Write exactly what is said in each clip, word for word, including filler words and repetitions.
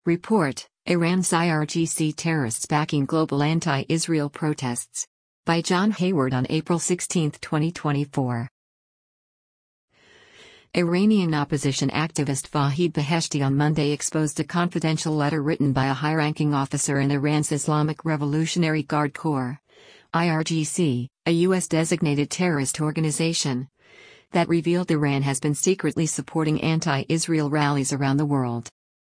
Report: Iran's I R G C terrorists backing global anti-Israel protests. By John Hayward on April sixteenth, twenty twenty-four. Iranian opposition activist Vahid Beheshti on Monday exposed a confidential letter written by a high-ranking officer in Iran's Islamic Revolutionary Guard Corps, I R G C, a U S-designated terrorist organization, that revealed Iran has been secretly supporting anti-Israel rallies around the world.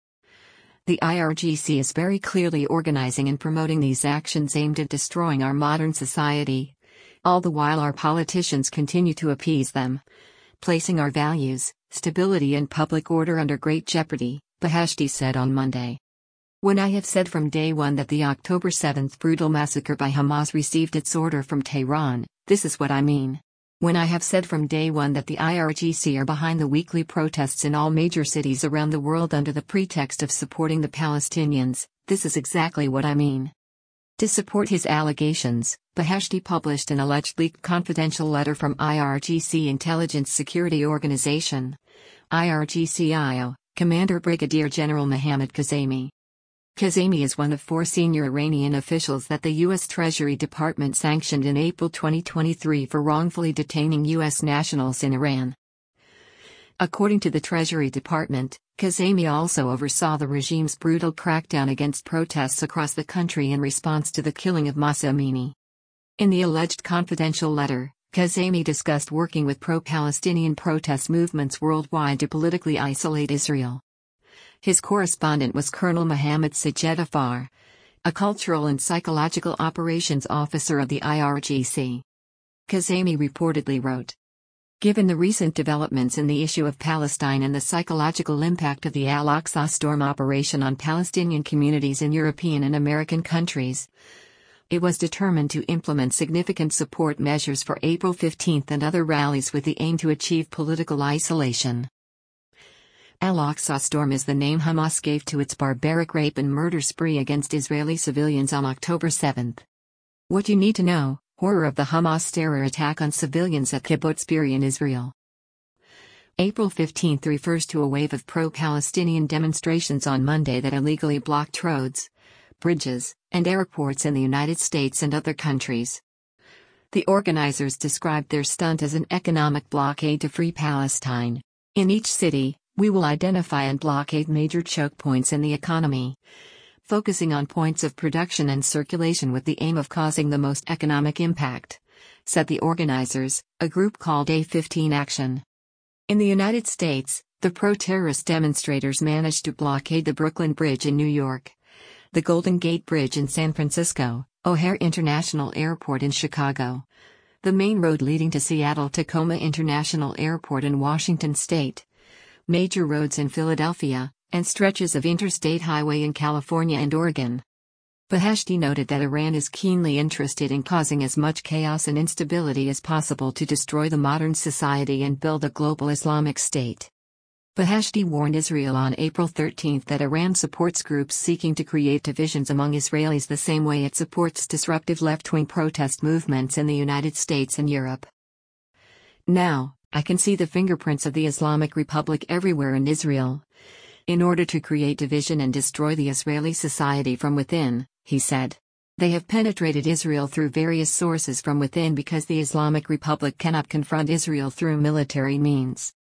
The I R G C is very clearly organizing and promoting these actions aimed at destroying our modern society, all the while our politicians continue to appease them, placing our values, stability and public order under great jeopardy, Beheshti said on Monday. When I have said from day one that the October seventh brutal massacre by Hamas received its order from Tehran, this is what I mean. When I have said from day one that the I R G C are behind the weekly protests in all major cities around the world under the pretext of supporting the Palestinians, this is exactly what I mean. To support his allegations, Beheshti published an alleged leaked confidential letter from I R G C Intelligence Security Organization, I R G C I O, Commander Brigadier General Mohammad Kazemi. Kazemi is one of four senior Iranian officials that the U S Treasury Department sanctioned in April twenty twenty-three for wrongfully detaining U S nationals in Iran. According to the Treasury Department, Kazemi also oversaw the regime's brutal crackdown against protests across the country in response to the killing of Mahsa Amini. In the alleged confidential letter, Kazemi discussed working with pro-Palestinian protest movements worldwide to politically isolate Israel. His correspondent was Colonel Mohammad Sajed, a cultural and psychological operations officer of the I R G C. Kazemi reportedly wrote, "Given the recent developments in the issue of Palestine and the psychological impact of the Al-Aqsa Storm operation on Palestinian communities in European and American countries, it was determined to implement significant support measures for April fifteenth and other rallies with the aim to achieve political isolation." Al-Aqsa Storm is the name Hamas gave to its barbaric rape and murder spree against Israeli civilians on October seventh. What you need to know: horror of the Hamas terror attack on civilians at Kibbutz Be'eri in Israel. April fifteenth refers to a wave of pro-Palestinian demonstrations on Monday that illegally blocked roads, bridges, and airports in the United States and other countries. The organizers described their stunt as an economic blockade to free Palestine. In each city, we will identify and blockade major choke points in the economy, focusing on points of production and circulation with the aim of causing the most economic impact, said the organizers, a group called A fifteen Action. In the United States, the pro-terrorist demonstrators managed to blockade the Brooklyn Bridge in New York, the Golden Gate Bridge in San Francisco, O'Hare International Airport in Chicago, the main road leading to Seattle-Tacoma International Airport in Washington State, major roads in Philadelphia, and stretches of interstate highway in California and Oregon. Beheshti noted that Iran is keenly interested in causing as much chaos and instability as possible to destroy the modern society and build a global Islamic state. Beheshti warned Israel on April thirteenth that Iran supports groups seeking to create divisions among Israelis the same way it supports disruptive left-wing protest movements in the United States and Europe. "Now, I can see the fingerprints of the Islamic Republic everywhere in Israel. In order to create division and destroy the Israeli society from within," he said. "They have penetrated Israel through various sources from within because the Islamic Republic cannot confront Israel through military means.